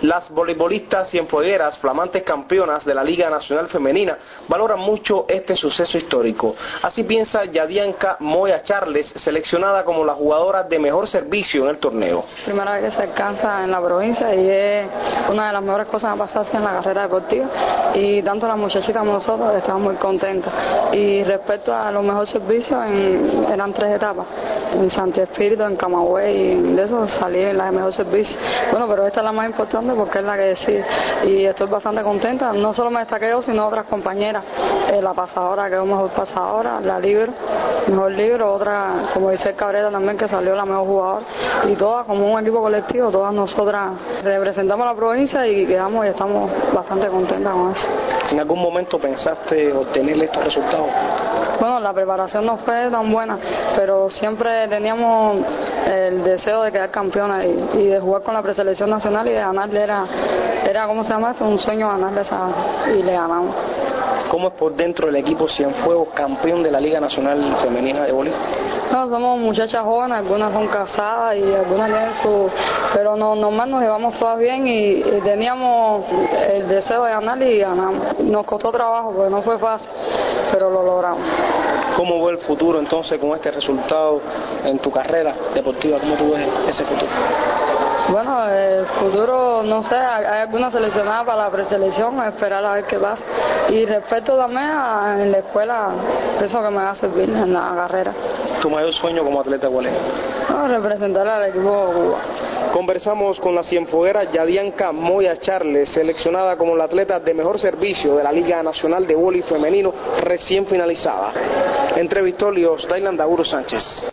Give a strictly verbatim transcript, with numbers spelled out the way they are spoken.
Las voleibolistas cienfuegueras, flamantes campeonas de la Liga Nacional Femenina, valoran mucho este suceso histórico. Así piensa Yadianka Moya Charles, seleccionada como la jugadora de mejor servicio en el torneo. Primera vez que se alcanza en la provincia y es una de las mejores cosas que ha pasado en la carrera deportiva, y tanto las muchachitas como nosotros estamos muy contentas. Y respecto a los mejores servicios, en, eran tres etapas, en Santi Espíritu, en Camagüey, y de eso salí en la de mejor servicio. Bueno, pero esta es la más importante porque es la que decide, y estoy bastante contenta. No solo me destaqué yo, sino otras compañeras. Eh, la pasadora quedó mejor pasadora, la libro, mejor libro, otra como dice Cabrera también, que salió la mejor jugadora, y todas como un equipo colectivo, todas nosotras representamos a la provincia y quedamos y estamos bastante contentas con eso. ¿En algún momento pensaste obtener estos resultados? Bueno, la preparación no fue tan buena, pero siempre teníamos el deseo de quedar campeona y, y de jugar con la preselección nacional y de ganarle. Era, era ¿cómo se llama esto? Un sueño ganarle esa, y le ganamos. ¿Cómo es por dentro del equipo Cienfuegos, campeón de la Liga Nacional Femenina de Voleibol? No, somos muchachas jóvenes, algunas son casadas y algunas tienen su... Pero no, normal nos llevamos todas bien y, y teníamos el deseo de ganar y ganamos. Nos costó trabajo porque no fue fácil, pero lo logramos. ¿Cómo ves el futuro entonces con este resultado en tu carrera deportiva? ¿Cómo tú ves ese futuro? Bueno, el futuro, no sé, hay alguna seleccionada para la preselección, a esperar a ver qué pasa. Y respecto también a en la escuela, eso que me va a servir en la carrera. ¿Tu mayor sueño como atleta cuál es? No, representar al equipo Cuba. Conversamos con la cienfueguera Yadianka Moya Charles, seleccionada como la atleta de mejor servicio de la Liga Nacional de Voleibol Femenino recién finalizada. Entrevistó Lios Dailan Dauro Sánchez.